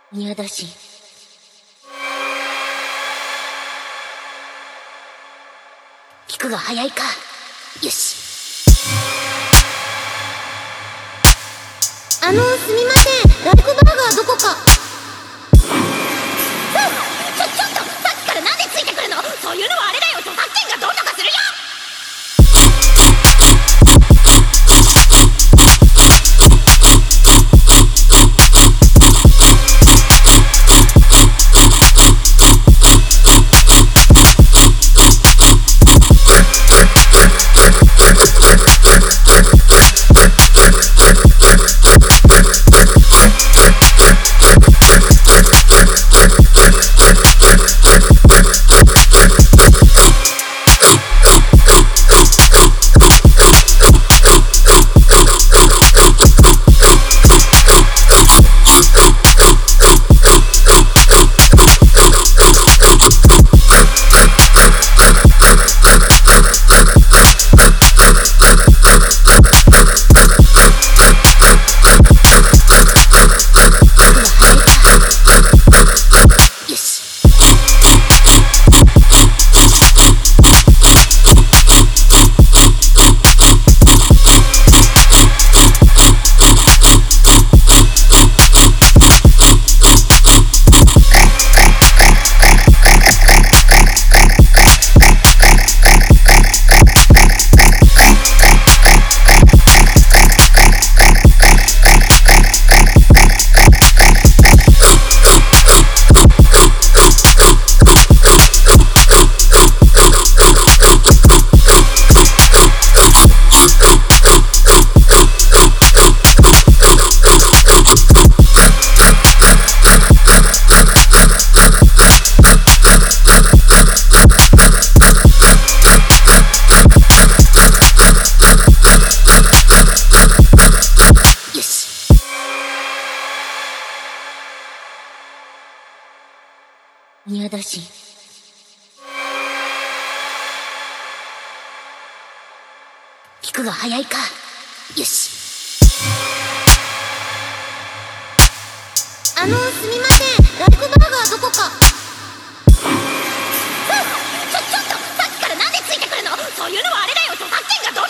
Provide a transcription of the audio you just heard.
宮だし。聞くが早いか。よし。すみません。ライクバーガーどこか。ちょっとさっきからなんでついてくるの。そういうのはあれだよ。著作権がどうとかするよ。宮だし。聞くが早いか。よし。すみません。ライクバーガーどこか。ちょっとさっきからなんでついてくるの。そういうのはあれだよ。著作権がどう